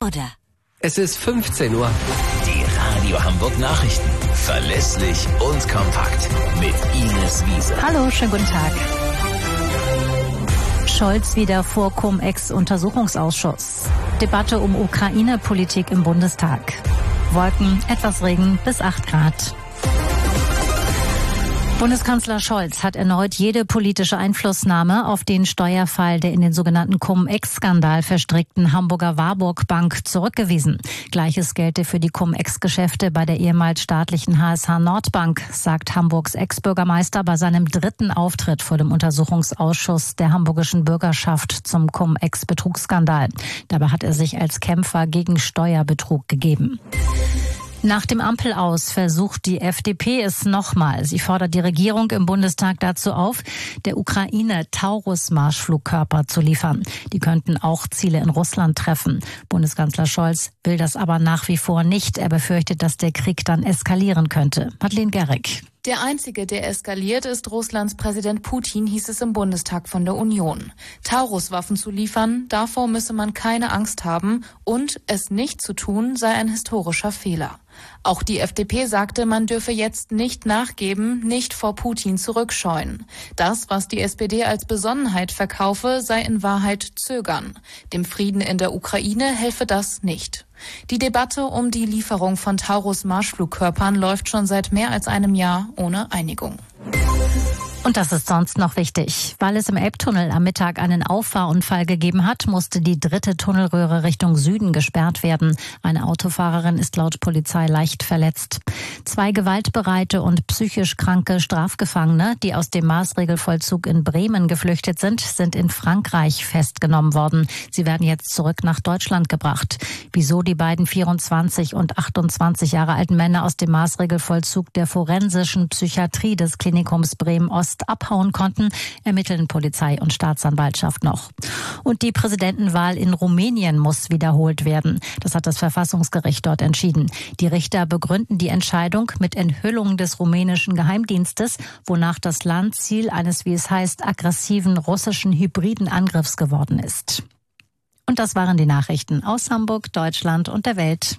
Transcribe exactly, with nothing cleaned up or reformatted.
oder? Es ist fünfzehn Uhr. Die Radio Hamburg Nachrichten. Verlässlich und kompakt. Mit Ines Wiese. Hallo, schönen guten Tag. Scholz wieder vor Cum-Ex-Untersuchungsausschuss. Debatte um Ukraine-Politik im Bundestag. Wolken, etwas Regen bis acht Grad. Bundeskanzler Scholz hat erneut jede politische Einflussnahme auf den Steuerfall der in den sogenannten Cum-Ex-Skandal verstrickten Hamburger Warburg Bank zurückgewiesen. Gleiches gelte für die Cum-Ex-Geschäfte bei der ehemals staatlichen H S H Nordbank, sagt Hamburgs Ex-Bürgermeister bei seinem dritten Auftritt vor dem Untersuchungsausschuss der hamburgischen Bürgerschaft zum Cum-Ex-Betrugsskandal. Dabei hat er sich als Kämpfer gegen Steuerbetrug gegeben. Nach dem Ampelaus versucht die F D P es nochmal. Sie fordert die Regierung im Bundestag dazu auf, der Ukraine Taurus-Marschflugkörper zu liefern. Die könnten auch Ziele in Russland treffen. Bundeskanzler Scholz will das aber nach wie vor nicht. Er befürchtet, dass der Krieg dann eskalieren könnte. Madeleine Gerrig. Der Einzige, der eskaliert, ist Russlands Präsident Putin, hieß es im Bundestag von der Union. Taurus-Waffen zu liefern, davor müsse man keine Angst haben und es nicht zu tun, sei ein historischer Fehler. Auch die F D P sagte, man dürfe jetzt nicht nachgeben, nicht vor Putin zurückscheuen. Das, was die S P D als Besonnenheit verkaufe, sei in Wahrheit Zögern. Dem Frieden in der Ukraine helfe das nicht. Die Debatte um die Lieferung von Taurus-Marschflugkörpern läuft schon seit mehr als einem Jahr ohne Einigung. Und das ist sonst noch wichtig. Weil es im Elbtunnel am Mittag einen Auffahrunfall gegeben hat, musste die dritte Tunnelröhre Richtung Süden gesperrt werden. Eine Autofahrerin ist laut Polizei leicht verletzt. Zwei gewaltbereite und psychisch kranke Strafgefangene, die aus dem Maßregelvollzug in Bremen geflüchtet sind, sind in Frankreich festgenommen worden. Sie werden jetzt zurück nach Deutschland gebracht. Wieso die beiden vierundzwanzig und achtundzwanzig Jahre alten Männer aus dem Maßregelvollzug der forensischen Psychiatrie des Klinikums Bremen-Ost abhauen konnten, ermitteln Polizei und Staatsanwaltschaft noch. Und die Präsidentenwahl in Rumänien muss wiederholt werden. Das hat das Verfassungsgericht dort entschieden. Die Richter begründen die Entscheidung mit Enthüllung des rumänischen Geheimdienstes, wonach das Land Ziel eines, wie es heißt, aggressiven russischen hybriden Angriffs geworden ist. Und das waren die Nachrichten aus Hamburg, Deutschland und der Welt.